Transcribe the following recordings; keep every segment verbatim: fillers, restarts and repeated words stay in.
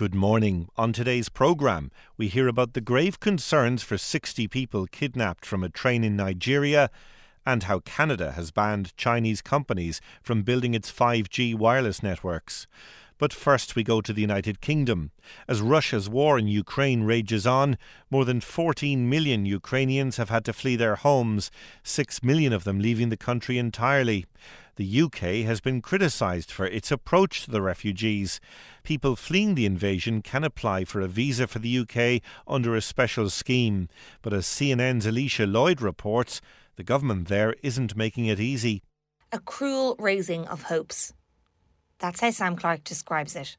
Good morning. On today's programme, we hear about the grave concerns for sixty people kidnapped from a train in Nigeria and how Canada has banned Chinese companies from building its five G wireless networks. But first we go to the United Kingdom. As Russia's war in Ukraine rages on, more than fourteen million Ukrainians have had to flee their homes, six million of them leaving the country entirely. The U K has been criticised for its approach to the refugees. People fleeing the invasion can apply for a visa for the U K under a special scheme. But as C N N's Alicia Lloyd reports, the government there isn't making it easy. A cruel raising of hopes. That's how Sam Clark describes it.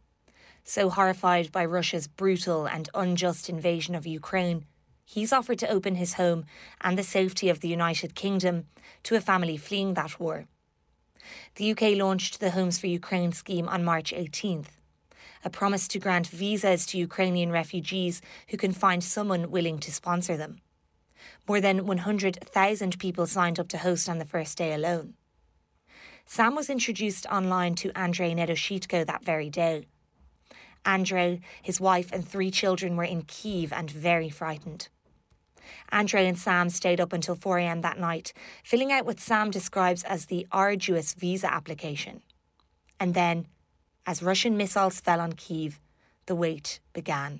So horrified by Russia's brutal and unjust invasion of Ukraine, he's offered to open his home and the safety of the United Kingdom to a family fleeing that war. The U K launched the Homes for Ukraine scheme on March eighteenth, a promise to grant visas to Ukrainian refugees who can find someone willing to sponsor them. More than one hundred thousand people signed up to host on the first day alone. Sam was introduced online to Andrei Nedoshitko that very day. Andrei, his wife and three children were in Kyiv and very frightened. Andrei and Sam stayed up until four a.m. that night, filling out what Sam describes as the arduous visa application. And then, as Russian missiles fell on Kyiv, the wait began.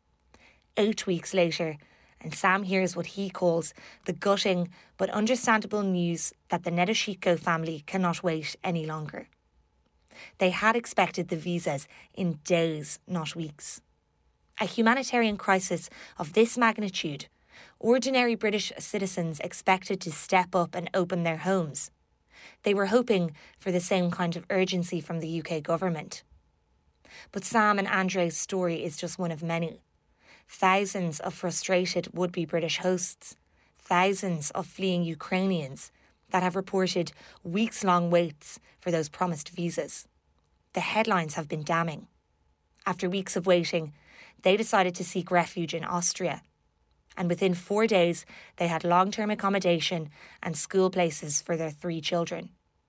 Eight weeks later, and Sam hears what he calls the gutting but understandable news that the Nedoshitko family cannot wait any longer. They had expected the visas in days, not weeks. A humanitarian crisis of this magnitude, ordinary British citizens expected to step up and open their homes. They were hoping for the same kind of urgency from the U K government. But Sam and Andrei's story is just one of many. Thousands of frustrated would-be British hosts, thousands of fleeing Ukrainians that have reported weeks-long waits for those promised visas. The headlines have been damning. After weeks of waiting, they decided to seek refuge in Austria. And within four days, they had long-term accommodation and school places for their three children.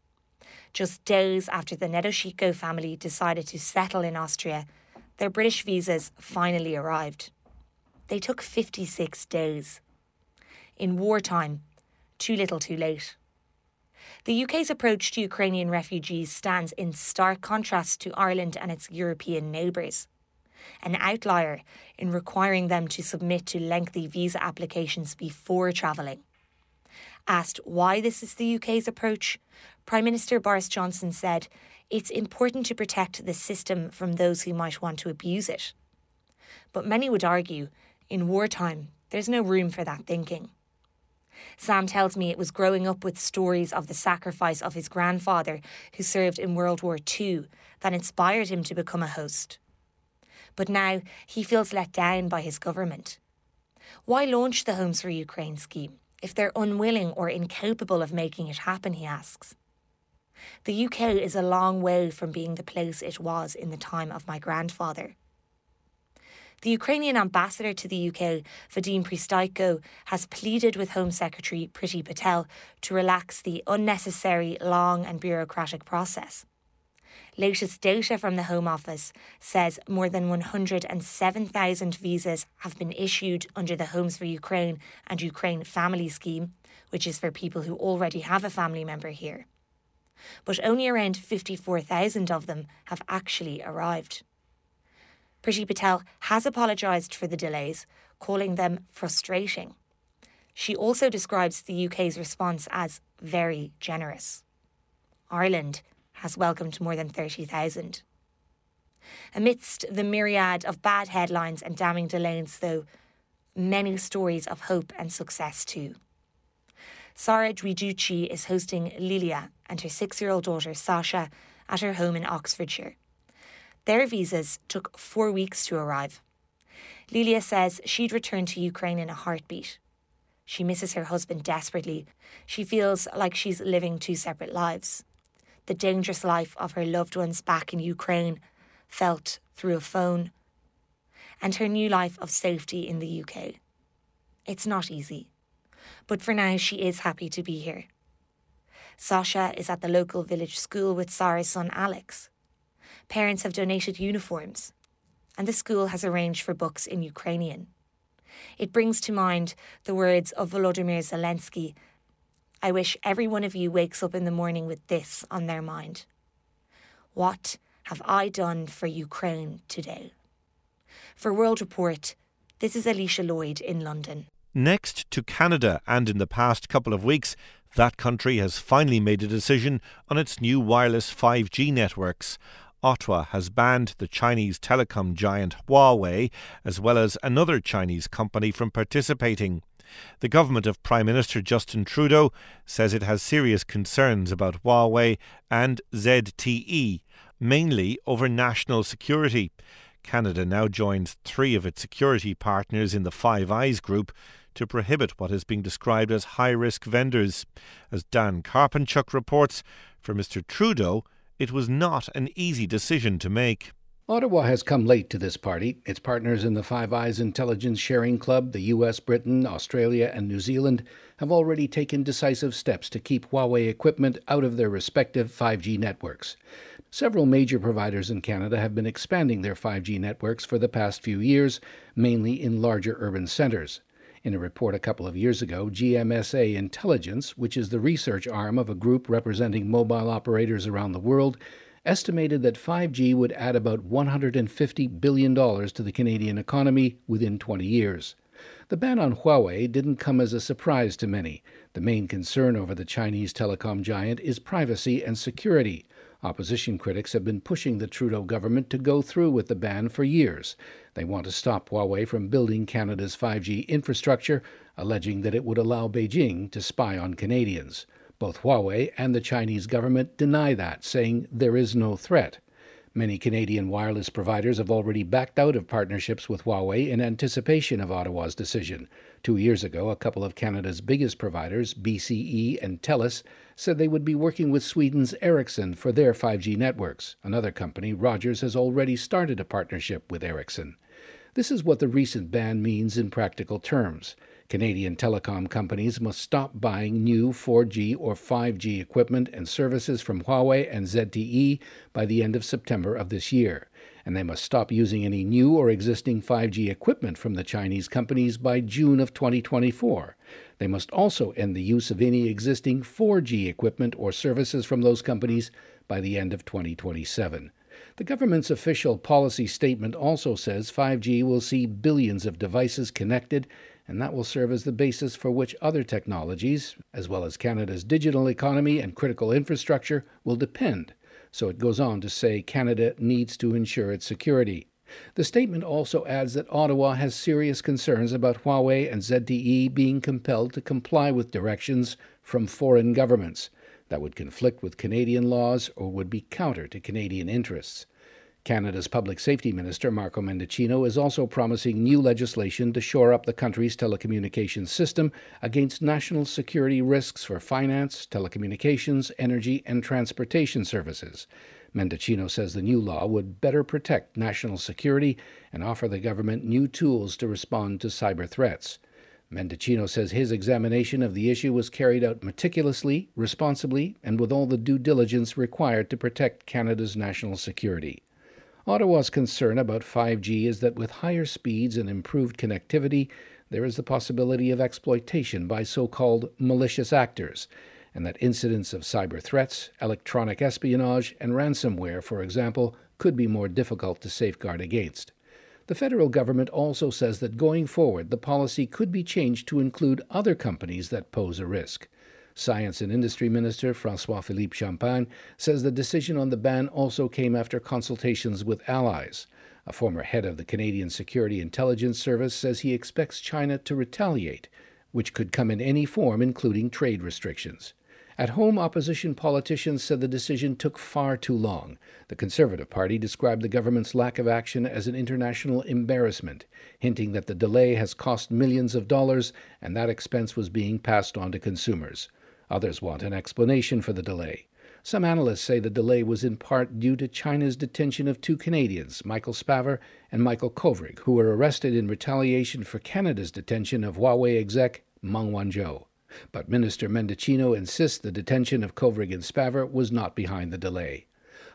Just days after the Nedoshitko family decided to settle in Austria, their British visas finally arrived. They took fifty-six days. In wartime, too little too late. The U K's approach to Ukrainian refugees stands in stark contrast to Ireland and its European neighbours. An outlier in requiring them to submit to lengthy visa applications before travelling. Asked why this is the U K's approach, Prime Minister Boris Johnson said, "It's important to protect the system from those who might want to abuse it." But many would argue, in wartime, there's no room for that thinking. Sam tells me it was growing up with stories of the sacrifice of his grandfather, who served in World War Two, that inspired him to become a host. But now he feels let down by his government. Why launch the Homes for Ukraine scheme if they're unwilling or incapable of making it happen, he asks. The U K is a long way from being the place it was in the time of my grandfather. The Ukrainian ambassador to the U K, Vadim Pristaiko, has pleaded with Home Secretary Priti Patel to relax the unnecessary, long and bureaucratic process. Latest data from the Home Office says more than one hundred seven thousand visas have been issued under the Homes for Ukraine and Ukraine Family Scheme, which is for people who already have a family member here. But only around fifty-four thousand of them have actually arrived. Priti Patel has apologised for the delays, calling them frustrating. She also describes the U K's response as very generous. Ireland has welcomed more than thirty thousand. Amidst the myriad of bad headlines and damning delays, though, many stories of hope and success too. Sara Dwiducci is hosting Lilia and her six-year-old daughter Sasha at her home in Oxfordshire. Their visas took four weeks to arrive. Lilia says she'd return to Ukraine in a heartbeat. She misses her husband desperately. She feels like she's living two separate lives. The dangerous life of her loved ones back in Ukraine, felt through a phone, and her new life of safety in the U K. It's not easy, but for now she is happy to be here. Sasha is at the local village school with Sara's son Alex. Parents have donated uniforms. and the school has arranged for books in Ukrainian. It brings to mind the words of Volodymyr Zelensky, "I wish every one of you wakes up in the morning with this on their mind. What have I done for Ukraine today?" For World Report, this is Alicia Lloyd in London. Next to Canada, and in the past couple of weeks, that country has finally made a decision on its new wireless five G networks. Ottawa has banned the Chinese telecom giant Huawei, as well as another Chinese company, from participating. The government of Prime Minister Justin Trudeau says it has serious concerns about Huawei and Z T E, mainly over national security. Canada now joins three of its security partners in the Five Eyes group to prohibit what is being described as high-risk vendors. As Dan Karpenchuk reports, for Mister Trudeau, it was not an easy decision to make. Ottawa has come late to this party. Its partners in the Five Eyes Intelligence Sharing Club, the U S, Britain, Australia and New Zealand, have already taken decisive steps to keep Huawei equipment out of their respective five G networks. Several major providers in Canada have been expanding their five G networks for the past few years, mainly in larger urban centres. In a report a couple of years ago, G M S A Intelligence, which is the research arm of a group representing mobile operators around the world, estimated that five G would add about one hundred fifty billion dollars to the Canadian economy within twenty years. The ban on Huawei didn't come as a surprise to many. The main concern over the Chinese telecom giant is privacy and security. Opposition critics have been pushing the Trudeau government to go through with the ban for years. They want to stop Huawei from building Canada's five G infrastructure, alleging that it would allow Beijing to spy on Canadians. Both Huawei and the Chinese government deny that, saying there is no threat. Many Canadian wireless providers have already backed out of partnerships with Huawei in anticipation of Ottawa's decision. Two years ago, a couple of Canada's biggest providers, B C E and TELUS, said they would be working with Sweden's Ericsson for their five G networks. Another company, Rogers, has already started a partnership with Ericsson. This is what the recent ban means in practical terms. Canadian telecom companies must stop buying new four G or five G equipment and services from Huawei and Z T E by the end of September of this year, and they must stop using any new or existing five G equipment from the Chinese companies by June of twenty twenty-four. They must also end the use of any existing four G equipment or services from those companies by the end of twenty twenty-seven. The government's official policy statement also says five G will see billions of devices connected, and that will serve as the basis for which other technologies, as well as Canada's digital economy and critical infrastructure, will depend. So it goes on to say Canada needs to ensure its security. The statement also adds that Ottawa has serious concerns about Huawei and Z T E being compelled to comply with directions from foreign governments that would conflict with Canadian laws or would be counter to Canadian interests. Canada's Public Safety Minister, Marco Mendicino, is also promising new legislation to shore up the country's telecommunications system against national security risks for finance, telecommunications, energy, and transportation services. Mendicino says the new law would better protect national security and offer the government new tools to respond to cyber threats. Mendicino says his examination of the issue was carried out meticulously, responsibly, and with all the due diligence required to protect Canada's national security. Ottawa's concern about five G is that with higher speeds and improved connectivity, there is the possibility of exploitation by so-called malicious actors, and that incidents of cyber threats, electronic espionage, and ransomware, for example, could be more difficult to safeguard against. The federal government also says that going forward, the policy could be changed to include other companies that pose a risk. Science and Industry Minister François-Philippe Champagne says the decision on the ban also came after consultations with allies. A former head of the Canadian Security Intelligence Service says he expects China to retaliate, which could come in any form, including trade restrictions. At home, opposition politicians said the decision took far too long. The Conservative Party described the government's lack of action as an international embarrassment, hinting that the delay has cost millions of dollars and that expense was being passed on to consumers. Others want an explanation for the delay. Some analysts say the delay was in part due to China's detention of two Canadians, Michael Spavor and Michael Kovrig, who were arrested in retaliation for Canada's detention of Huawei exec Meng Wanzhou. But Minister Mendicino insists the detention of Kovrig and Spavor was not behind the delay.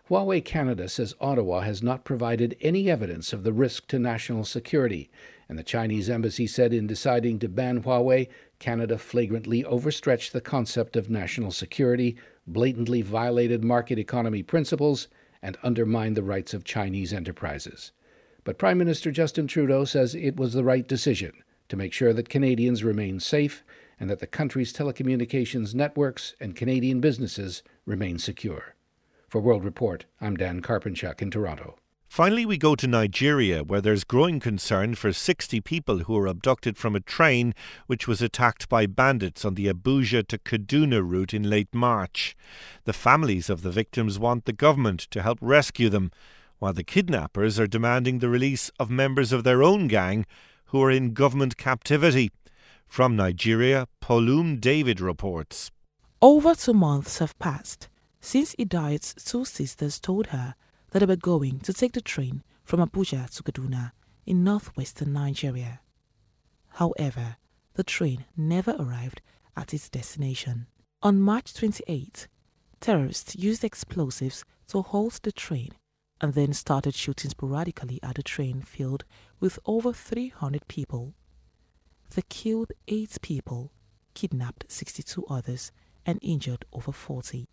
Huawei Canada says Ottawa has not provided any evidence of the risk to national security, and the Chinese embassy said in deciding to ban Huawei, Canada flagrantly overstretched the concept of national security, blatantly violated market economy principles, and undermined the rights of Chinese enterprises. But Prime Minister Justin Trudeau says it was the right decision to make sure that Canadians remain safe and that the country's telecommunications networks and Canadian businesses remain secure. For World Report, I'm Dan Karpenchuk in Toronto. Finally, we go to Nigeria, where there's growing concern for sixty people who were abducted from a train which was attacked by bandits on the Abuja to Kaduna route in late March. The families of the victims want the government to help rescue them, while the kidnappers are demanding the release of members of their own gang who are in government captivity. From Nigeria, Paulum David reports. Over two months have passed since Idayat's two sisters told her that they were going to take the train from Abuja to Kaduna in northwestern Nigeria. However, the train never arrived at its destination. On March twenty-eighth, terrorists used explosives to halt the train and then started shooting sporadically at the train filled with over three hundred people. They killed eight people, kidnapped sixty-two others, and injured over forty.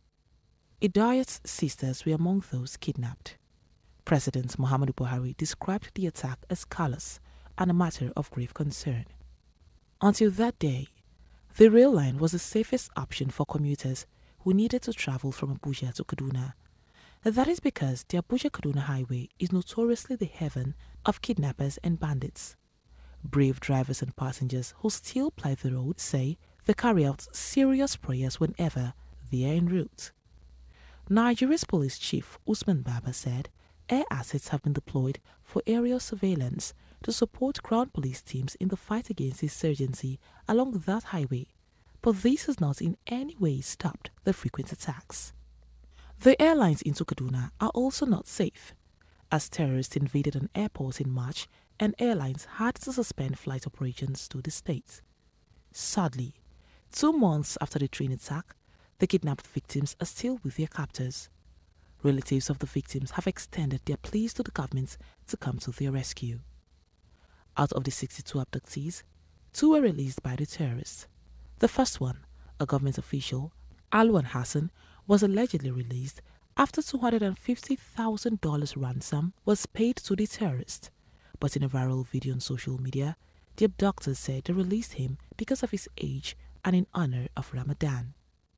Idayat's sisters were among those kidnapped. President Muhammadu Buhari described the attack as callous and a matter of grave concern. Until that day, the rail line was the safest option for commuters who needed to travel from Abuja to Kaduna. That is because the Abuja-Kaduna highway is notoriously the haven of kidnappers and bandits. Brave drivers and passengers who still ply the road say they carry out serious prayers whenever they are en route. Nigeria's police chief Usman Baba said air assets have been deployed for aerial surveillance to support ground police teams in the fight against insurgency along that highway, but this has not in any way stopped the frequent attacks. The airlines into Kaduna are also not safe, as terrorists invaded an airport in March and airlines had to suspend flight operations to the state. Sadly, two months after the train attack, the kidnapped victims are still with their captors. Relatives of the victims have extended their pleas to the government to come to their rescue. Out of the sixty-two abductees, two were released by the terrorists. The first one, a government official, Alwan Hassan, was allegedly released after two hundred fifty thousand dollars ransom was paid to the terrorist. But in a viral video on social media, the abductors said they released him because of his age and in honor of Ramadan.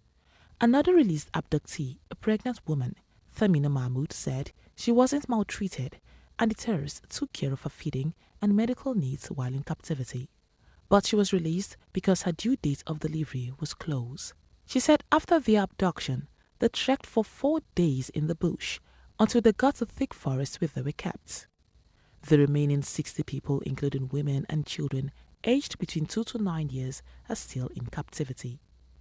Another released abductee, a pregnant woman, Thamina Mahmood, said she wasn't maltreated and the terrorists took care of her feeding and medical needs while in captivity. But she was released because her due date of delivery was close. She said after the abduction, they trekked for four days in the bush until they got to thick forest where they were kept. The remaining sixty people, including women and children aged between two to nine years, are still in captivity.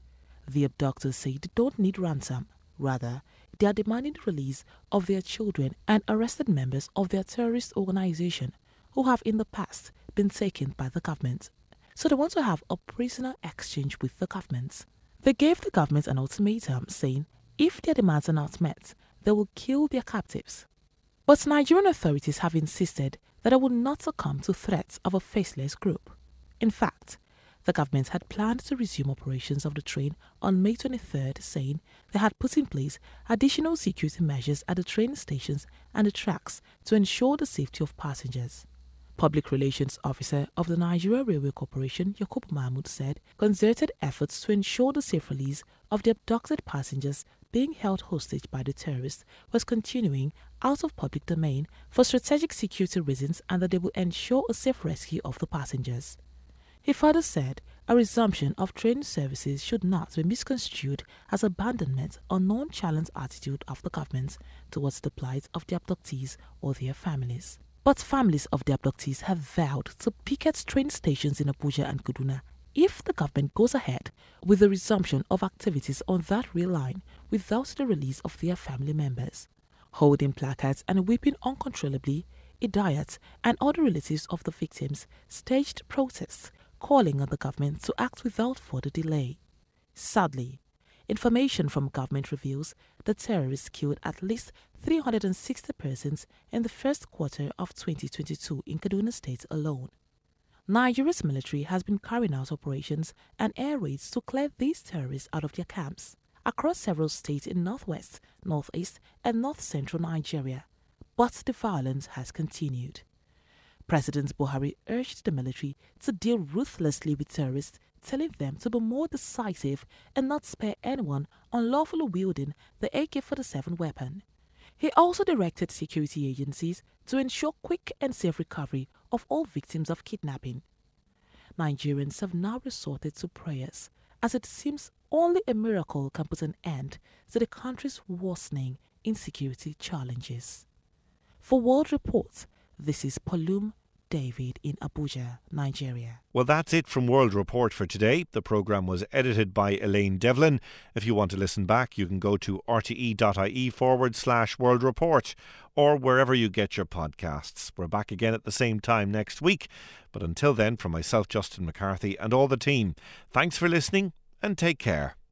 The abductors say they don't need ransom. Rather, they are demanding the release of their children and arrested members of their terrorist organization who have in the past been taken by the government. So they want to have a prisoner exchange with the government. They gave the government an ultimatum saying if their demands are not met, they will kill their captives. But Nigerian authorities have insisted that they will not succumb to threats of a faceless group. In fact, the government had planned to resume operations of the train on May twenty-third, saying they had put in place additional security measures at the train stations and the tracks to ensure the safety of passengers. Public Relations Officer of the Nigeria Railway Corporation, Yakubu Mahmood, said concerted efforts to ensure the safe release of the abducted passengers being held hostage by the terrorists was continuing out of public domain for strategic security reasons and that they will ensure a safe rescue of the passengers. He further said a resumption of train services should not be misconstrued as abandonment or nonchalant attitude of the government towards the plight of the abductees or their families. But families of the abductees have vowed to picket train stations in Abuja and Kaduna if the government goes ahead with the resumption of activities on that rail line without the release of their family members. Holding placards and weeping uncontrollably, Idayat and other relatives of the victims staged protests calling on the government to act without further delay. Sadly, Information from government reveals the terrorists killed at least three hundred sixty persons in the first quarter of twenty twenty-two in Kaduna State alone. Nigeria's military has been carrying out operations and air raids to clear these terrorists out of their camps across several states in northwest, northeast, and north-central Nigeria, but the violence has continued. President Buhari urged the military to deal ruthlessly with terrorists, telling them to be more decisive and not spare anyone unlawfully wielding the A K forty-seven weapon. He also directed security agencies to ensure quick and safe recovery of all victims of kidnapping. Nigerians have now resorted to prayers, as it seems only a miracle can put an end to the country's worsening insecurity challenges. For World Report, this is Palum David in Abuja, Nigeria. Well, that's it from World Report for today. The programme was edited by Elaine Devlin. If you want to listen back, you can go to rte.ie forward slash World Report or wherever you get your podcasts. We're back again at the same time next week. But until then, from myself, Justin McCarthy, and all the team, thanks for listening and take care.